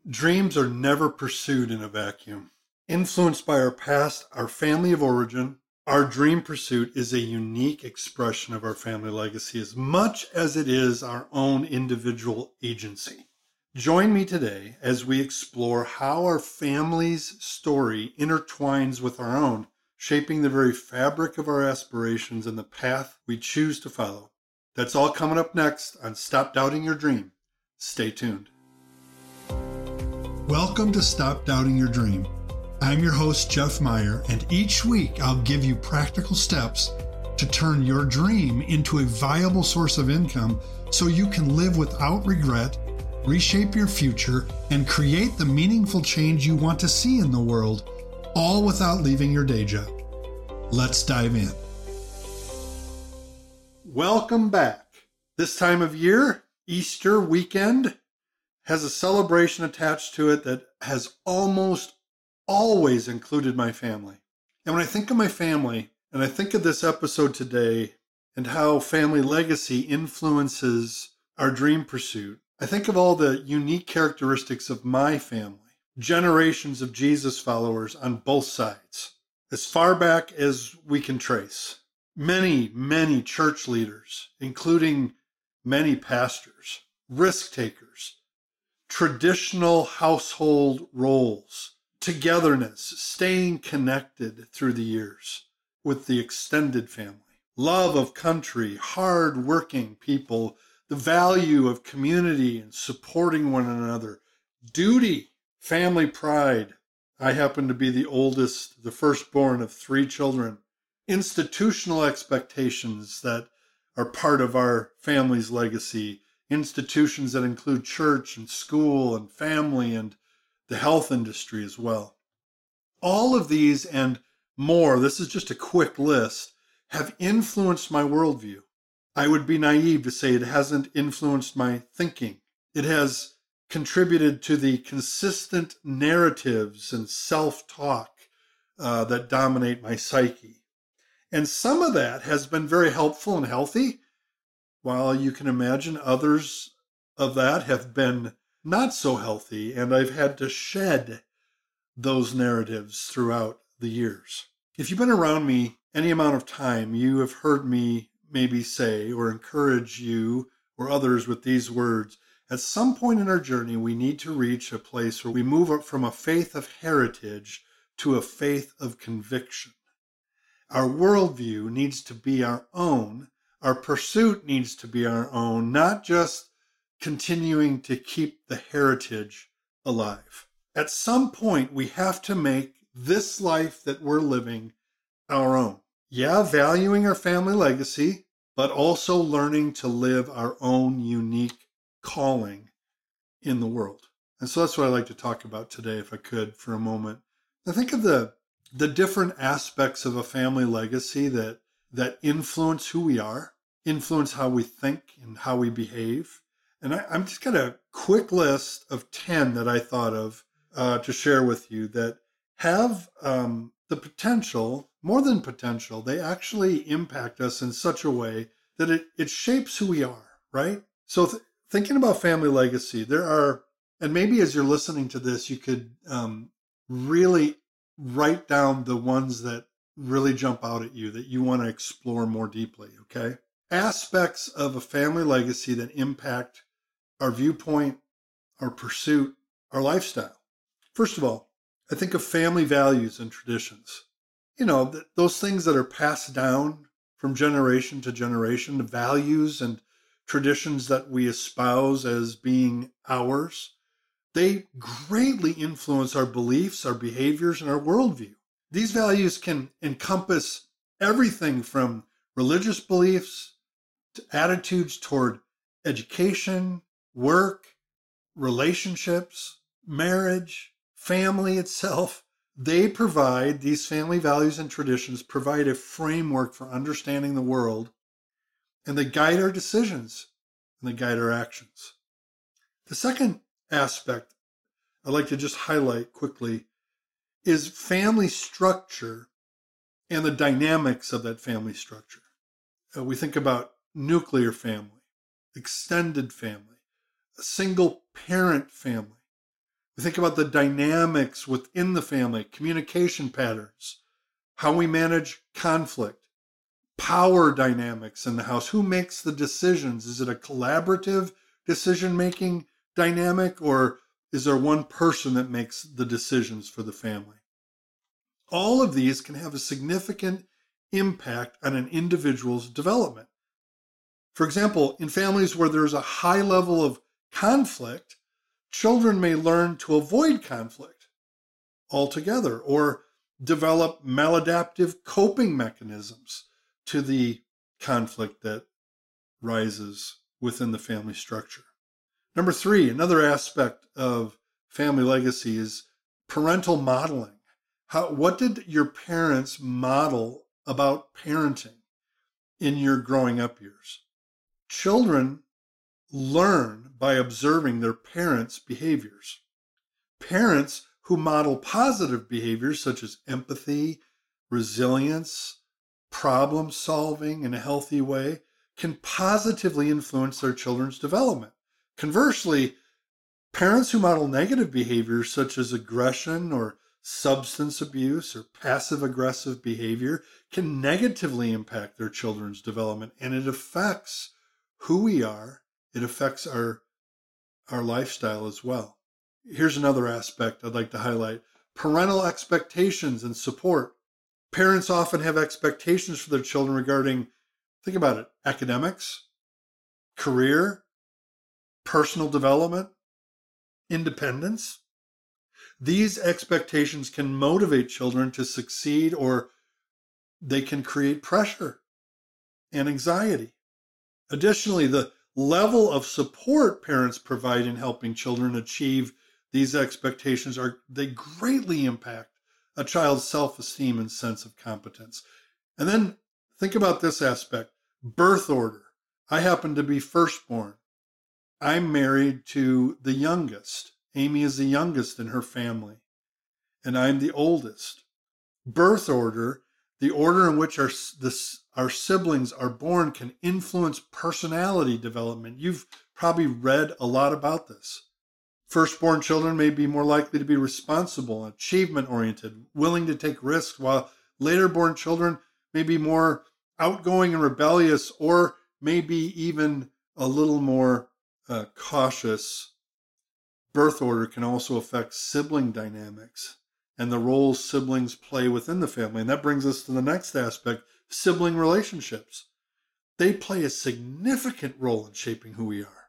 Dreams are never pursued in a vacuum. Influenced by our past, our family of origin, our dream pursuit is a unique expression of our family legacy as much as it is our own individual agency. Join me today as we explore how our family's story intertwines with our own, shaping the very fabric of our aspirations and the path we choose to follow. That's all coming up next on Stop Doubting Your Dream. Stay tuned. Welcome to Stop Doubting Your Dream. I'm your host, Jeff Meyer, and each week I'll give you practical steps to turn your dream into a viable source of income so you can live without regret, reshape your future, and create the meaningful change you want to see in the world, all without leaving your day job. Let's dive in. Welcome back. This time of year, Easter weekend, has a celebration attached to it that has almost always included my family. And when I think of my family, and I think of this episode today and how family legacy influences our dream pursuit, I think of all the unique characteristics of my family, generations of Jesus followers on both sides, as far back as we can trace. Many church leaders, including many pastors, risk takers, traditional household roles, togetherness, staying connected through the years with the extended family, love of country, hard-working people, the value of community and supporting one another, duty, family pride. I happen to be the oldest, the firstborn of 3 children, institutional expectations that are part of our family's legacy, institutions that include church and school and family and the health industry as well. All of these and more, this is just a quick list, have influenced my worldview. I would be naive to say it hasn't influenced my thinking. It has contributed to the consistent narratives and self-talk that dominate my psyche. And some of that has been very helpful and healthy, while you can imagine others of that have been not so healthy, and I've had to shed those narratives throughout the years. If you've been around me any amount of time, you have heard me maybe say or encourage you or others with these words. At some point in our journey, we need to reach a place where we move up from a faith of heritage to a faith of conviction. Our worldview needs to be our own. Our pursuit needs to be our own, not just continuing to keep the heritage alive. At some point, we have to make this life that we're living our own. Yeah, valuing our family legacy, but also learning to live our own unique calling in the world. And so that's what I'd like to talk about today, if I could, for a moment. I think of the different aspects of a family legacy that influence who we are, influence how we think and how we behave. And I'm just got a quick list of 10 that I thought of to share with you that have the potential, more than potential, they actually impact us in such a way that it shapes who we are, right? So thinking about family legacy, there are, and maybe as you're listening to this, you could really write down the ones that really jump out at you that you want to explore more deeply, okay? Aspects of a family legacy that impact our viewpoint, our pursuit, our lifestyle. First of all, I think of family values and traditions. You know, those things that are passed down from generation to generation, the values and traditions that we espouse as being ours, they greatly influence our beliefs, our behaviors, and our worldview. These values can encompass everything from religious beliefs to attitudes toward education, work, relationships, marriage, family itself. They provide, these family values and traditions provide a framework for understanding the world, and they guide our decisions and they guide our actions. The second aspect I'd like to just highlight quickly is family structure and the dynamics of that family structure. We think about nuclear family, extended family, a single parent family, We think about the dynamics within the family, communication patterns, how we manage conflict, power dynamics in the house. Who makes the decisions? Is it a collaborative decision-making dynamic, or is there one person that makes the decisions for the family? All of these can have a significant impact on an individual's development. For example, in families where there's a high level of conflict, children may learn to avoid conflict altogether or develop maladaptive coping mechanisms to the conflict that rises within the family structure. Number 3, another aspect of family legacy is parental modeling. What did your parents model about parenting in your growing up years? Children learn by observing their parents' behaviors. Parents who model positive behaviors such as empathy, resilience, problem solving in a healthy way can positively influence their children's development. Conversely, parents who model negative behaviors such as aggression or substance abuse or passive aggressive behavior can negatively impact their children's development, and it affects who we are. It affects our lifestyle as well. Here's another aspect I'd like to highlight: parental expectations and support. Parents often have expectations for their children regarding, think about it, academics, career, personal development, independence. These expectations can motivate children to succeed, or they can create pressure and anxiety. Additionally, the level of support parents provide in helping children achieve these expectations they greatly impact a child's self-esteem and sense of competence. And then think about this aspect: birth order. I happen to be firstborn. I'm married to the youngest. Amy is the youngest in her family, and I'm the oldest. Birth order, the order in which our siblings are born, can influence personality development. You've probably read a lot about this. Firstborn children may be more likely to be responsible, achievement-oriented, willing to take risks, while later-born children may be more outgoing and rebellious, or maybe even a little more cautious. Birth order can also affect sibling dynamics and the roles siblings play within the family. And that brings us to the next aspect: sibling relationships. They play a significant role in shaping who we are.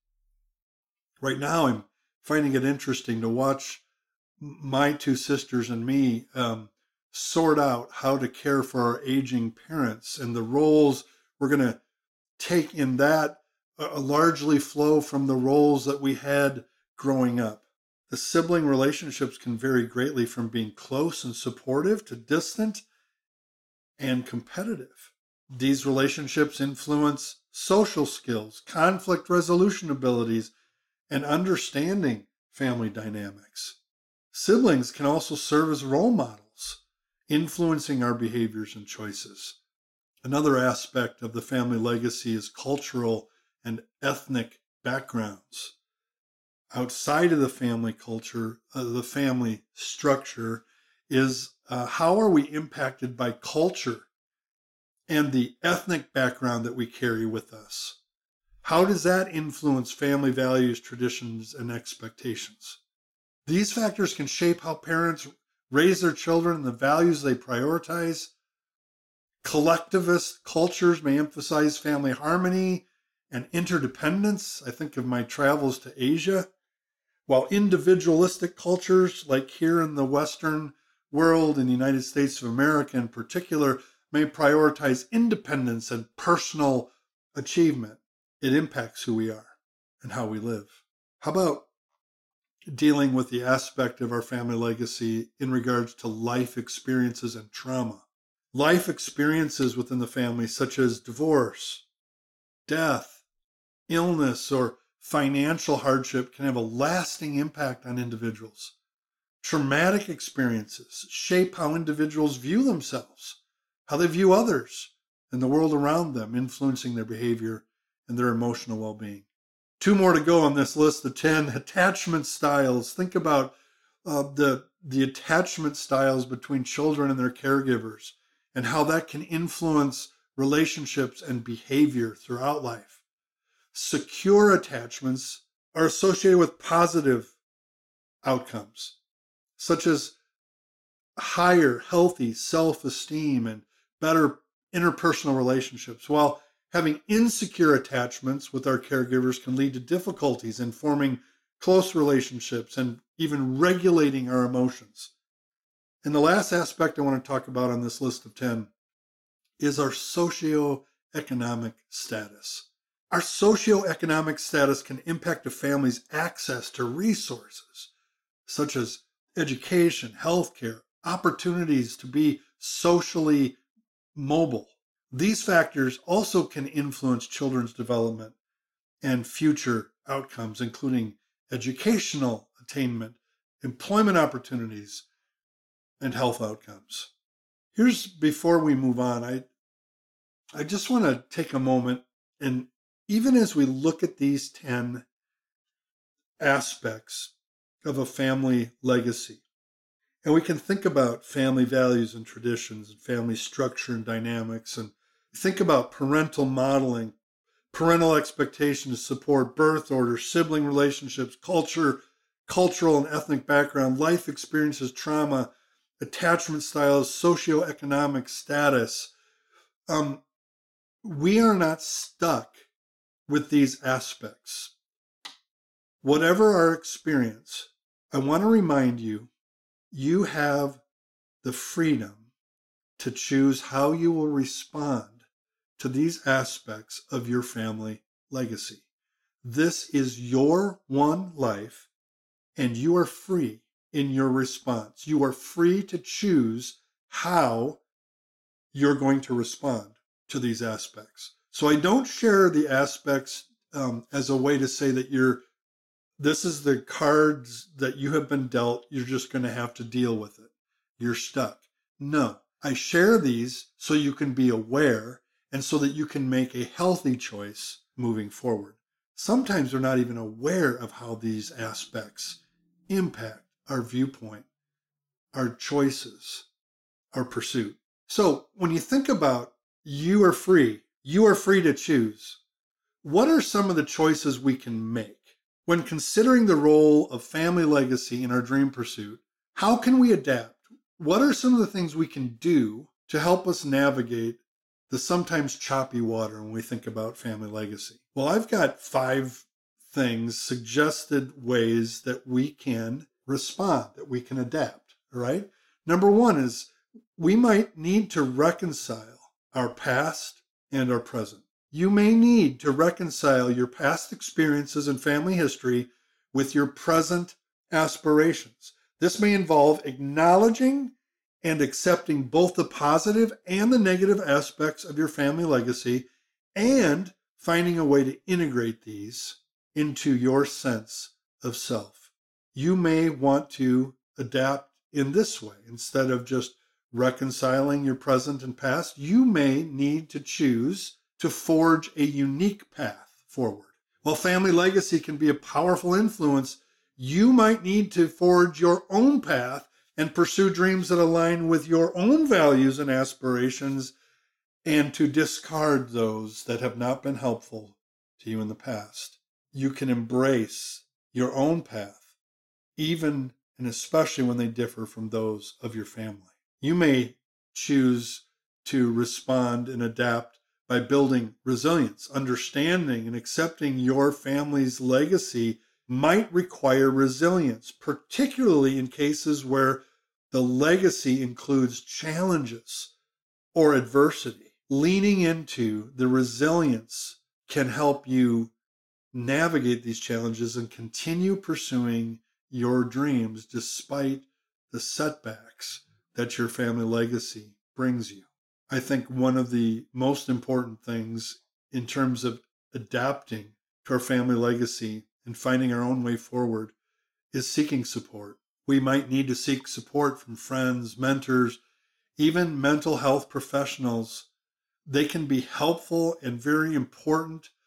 Right now, I'm finding it interesting to watch my 2 sisters and me sort out how to care for our aging parents, and the roles we're going to take in that largely flow from the roles that we had growing up. The sibling relationships can vary greatly from being close and supportive to distant and competitive. These relationships influence social skills, conflict resolution abilities, and understanding family dynamics. Siblings can also serve as role models, influencing our behaviors and choices. Another aspect of the family legacy is cultural and ethnic backgrounds. Outside of the family culture, the family structure, is how are we impacted by culture and the ethnic background that we carry with us? How does that influence family values, traditions, and expectations? These factors can shape how parents raise their children and the values they prioritize. Collectivist cultures may emphasize family harmony and interdependence. I think of my travels to Asia. While individualistic cultures, like here in the Western world, in the United States of America in particular, may prioritize independence and personal achievement. It impacts who we are and how we live. How about dealing with the aspect of our family legacy in regards to life experiences and trauma? Life experiences within the family, such as divorce, death, illness, or financial hardship, can have a lasting impact on individuals. Traumatic experiences shape how individuals view themselves, how they view others, and the world around them, influencing their behavior and their emotional well-being. Two more to go on this list of 10 attachment styles. Think about the attachment styles between children and their caregivers and how that can influence relationships and behavior throughout life. Secure attachments are associated with positive outcomes, such as higher, healthy self-esteem and better interpersonal relationships, while having insecure attachments with our caregivers can lead to difficulties in forming close relationships and even regulating our emotions. And the last aspect I want to talk about on this list of 10 is our socioeconomic status. Our socioeconomic status can impact a family's access to resources such as education, healthcare, opportunities to be socially mobile. These factors also can influence children's development and future outcomes, including educational attainment, employment opportunities, and health outcomes. Before we move on, I just want to take a moment, and even as we look at these 10 aspects of a family legacy, and we can think about family values and traditions and family structure and dynamics, and think about parental modeling, parental expectation to support birth order, sibling relationships, cultural and ethnic background, life experiences, trauma, attachment styles, socioeconomic status. We are not stuck with these aspects. Whatever our experience, I want to remind you, you have the freedom to choose how you will respond to these aspects of your family legacy. This is your one life, and you are free in your response. You are free to choose how you're going to respond to these aspects. So I don't share the aspects as a way to say that this is the cards that you have been dealt. You're just going to have to deal with it. You're stuck. No, I share these so you can be aware and so that you can make a healthy choice moving forward. Sometimes we're not even aware of how these aspects impact our viewpoint, our choices, our pursuit. So when you think about you are free to choose, what are some of the choices we can make? When considering the role of family legacy in our dream pursuit, how can we adapt? What are some of the things we can do to help us navigate the sometimes choppy water when we think about family legacy? Well, I've got 5 things, suggested ways that we can respond, that we can adapt, all right? Number 1 is we might need to reconcile our past and our present. You may need to reconcile your past experiences and family history with your present aspirations. This may involve acknowledging and accepting both the positive and the negative aspects of your family legacy and finding a way to integrate these into your sense of self. You may want to adapt in this way. Instead of just reconciling your present and past, you may need to choose to forge a unique path forward. While family legacy can be a powerful influence, you might need to forge your own path and pursue dreams that align with your own values and aspirations, and to discard those that have not been helpful to you in the past. You can embrace your own path, even and especially when they differ from those of your family. You may choose to respond and adapt by building resilience. Understanding and accepting your family's legacy might require resilience, particularly in cases where the legacy includes challenges or adversity. Leaning into the resilience can help you navigate these challenges and continue pursuing your dreams despite the setbacks that your family legacy brings you. I think one of the most important things in terms of adapting to our family legacy and finding our own way forward is seeking support. We might need to seek support from friends, mentors, even mental health professionals. They can be helpful and very important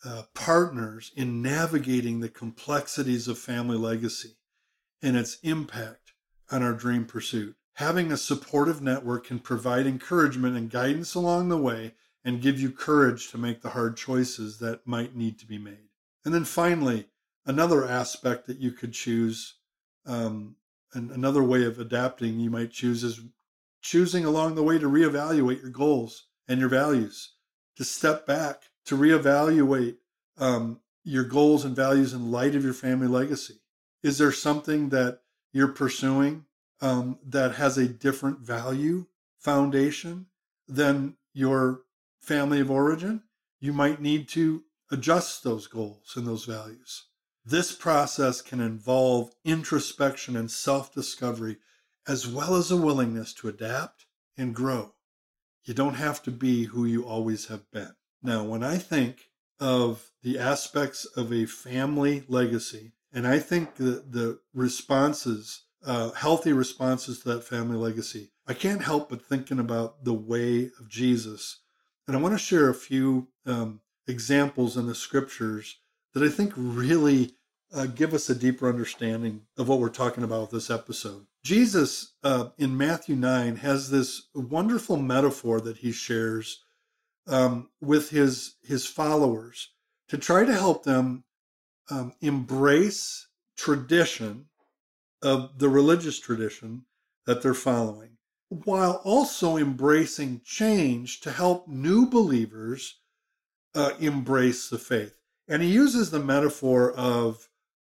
partners in navigating the complexities of family legacy and its impact on our dream pursuit. Having a supportive network can provide encouragement and guidance along the way and give you courage to make the hard choices that might need to be made. And then finally, another aspect that you could choose, and another way of adapting you might choose, is choosing along the way to reevaluate your goals and your values, to step back, to reevaluate your goals and values in light of your family legacy. Is there something that you're pursuing that has a different value foundation than your family of origin? You might need to adjust those goals and those values. This process can involve introspection and self-discovery, as well as a willingness to adapt and grow. You don't have to be who you always have been. Now, when I think of the aspects of a family legacy, and I think the responses, healthy responses to that family legacy, I can't help but thinking about the way of Jesus. And I want to share a few examples in the scriptures that I think really give us a deeper understanding of what we're talking about with this episode. Jesus, in Matthew 9, has this wonderful metaphor that he shares with his followers to try to help them embrace tradition of the religious tradition that they're following, while also embracing change to help new believers embrace the faith. And he uses the metaphor of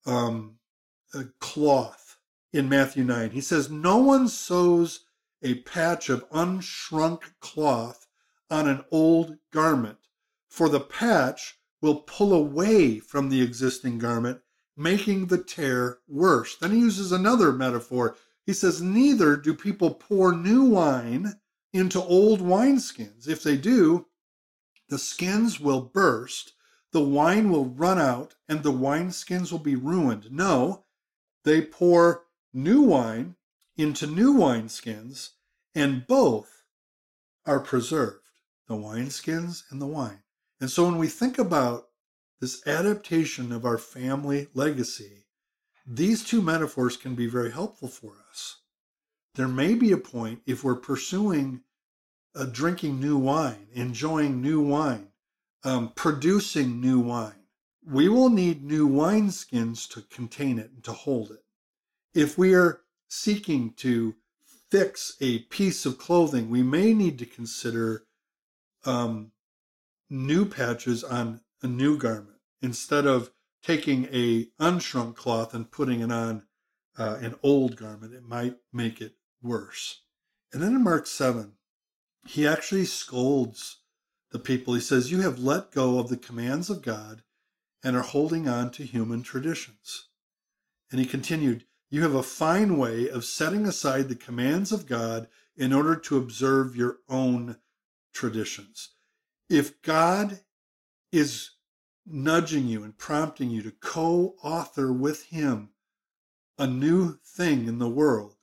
a cloth in Matthew 9. He says, "No one sews a patch of unshrunk cloth on an old garment, for the patch will pull away from the existing garment, making the tear worse." Then he uses another metaphor. He says, "Neither do people pour new wine into old wineskins. If they do, the skins will burst, the wine will run out, and the wineskins will be ruined. No, they pour new wine into new wineskins, and both are preserved, the wineskins and the wine." And so when we think about this adaptation of our family legacy, these two metaphors can be very helpful for us. There may be a point, if we're pursuing drinking new wine, enjoying new wine, producing new wine, we will need new wineskins to contain it and to hold it. If we are seeking to fix a piece of clothing, we may need to consider new patches on a new garment instead of taking a unshrunk cloth and putting it on an old garment. It might make it worse. And then in Mark 7, he actually scolds the people. He says, "You have let go of the commands of God and are holding on to human traditions." And he continued, "You have a fine way of setting aside the commands of God in order to observe your own traditions." If God is nudging you and prompting you to co-author with him a new thing in the world,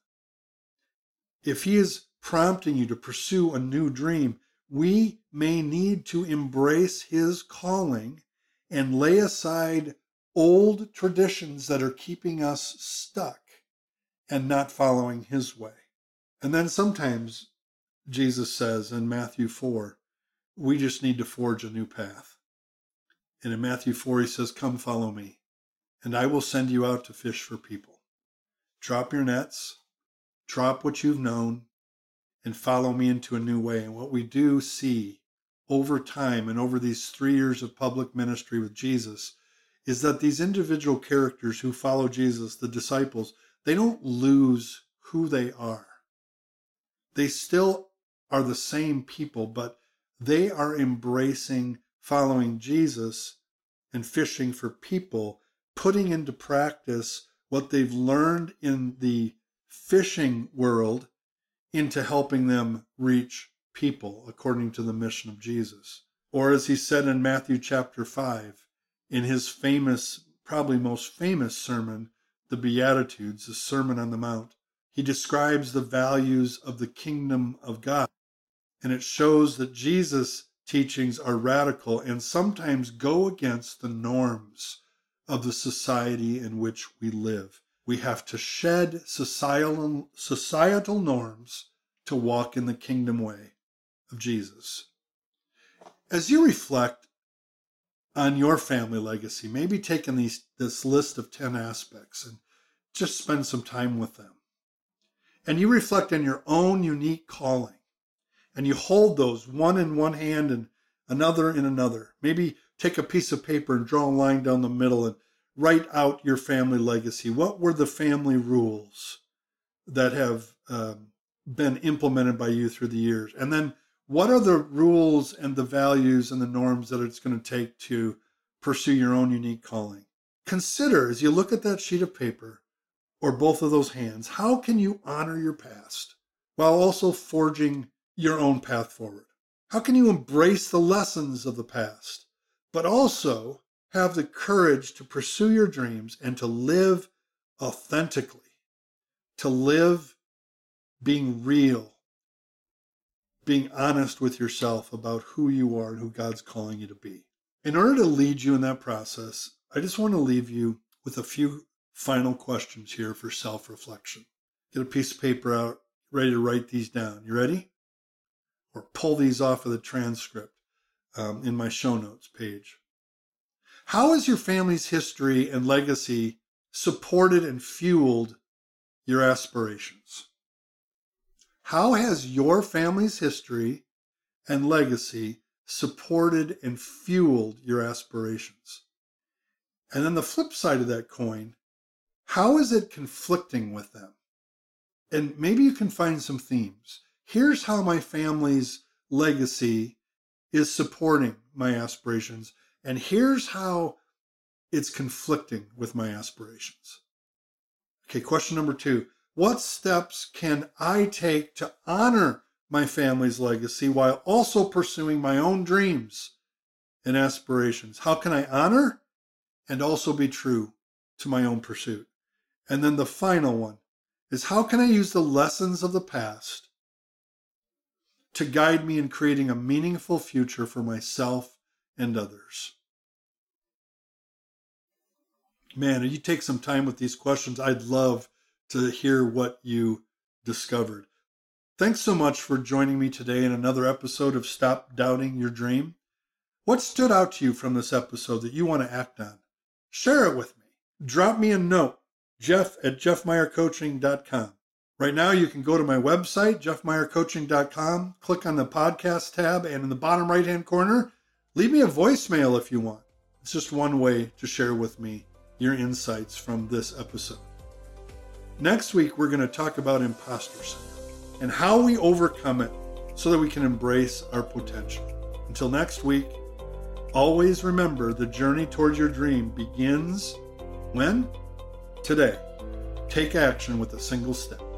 if he is prompting you to pursue a new dream, we may need to embrace his calling and lay aside old traditions that are keeping us stuck and not following his way. And then sometimes Jesus says in Matthew 4, we just need to forge a new path. And in Matthew 4, he says, "Come follow me, and I will send you out to fish for people." Drop your nets, drop what you've known, and follow me into a new way. And what we do see over time and over these 3 years of public ministry with Jesus is that these individual characters who follow Jesus, the disciples, they don't lose who they are. They still are the same people, but they are embracing following Jesus and fishing for people, putting into practice what they've learned in the fishing world into helping them reach people according to the mission of Jesus. Or as he said in Matthew chapter 5, in his famous, probably most famous sermon, the Beatitudes, the Sermon on the Mount, he describes the values of the kingdom of God. And it shows that Jesus teachings are radical and sometimes go against the norms of the society in which we live. We have to shed societal norms to walk in the kingdom way of Jesus. As you reflect on your family legacy, maybe taking this list of 10 aspects and just spend some time with them. And you reflect on your own unique calling. And you hold those, one in one hand and another in another. Maybe take a piece of paper and draw a line down the middle and write out your family legacy. What were the family rules that have been implemented by you through the years? And then what are the rules and the values and the norms that it's going to take to pursue your own unique calling? Consider, as you look at that sheet of paper, or both of those hands, how can you honor your past while also forging your own path forward? How can you embrace the lessons of the past, but also have the courage to pursue your dreams and to live authentically, to live being real, being honest with yourself about who you are and who God's calling you to be? In order to lead you in that process, I just want to leave you with a few final questions here for self-reflection. Get a piece of paper out, ready to write these down. You ready? Or pull these off of the transcript in my show notes page. How has your family's history and legacy supported and fueled your aspirations? How has your family's history and legacy supported and fueled your aspirations? And then the flip side of that coin, how is it conflicting with them? And maybe you can find some themes. Here's how my family's legacy is supporting my aspirations, and here's how it's conflicting with my aspirations. Okay, question number 2. What steps can I take to honor my family's legacy while also pursuing my own dreams and aspirations? How can I honor and also be true to my own pursuit? And then the final one is, how can I use the lessons of the past to guide me in creating a meaningful future for myself and others? Man, if you take some time with these questions, I'd love to hear what you discovered. Thanks so much for joining me today in another episode of Stop Doubting Your Dream. What stood out to you from this episode that you want to act on? Share it with me. Drop me a note, jeff@jeffmeyercoaching.com. Right now, you can go to my website, jeffmeyercoaching.com, click on the podcast tab, and in the bottom right-hand corner, leave me a voicemail if you want. It's just one way to share with me your insights from this episode. Next week, we're going to talk about imposter syndrome and how we overcome it so that we can embrace our potential. Until next week, always remember the journey towards your dream begins when? Today. Take action with a single step.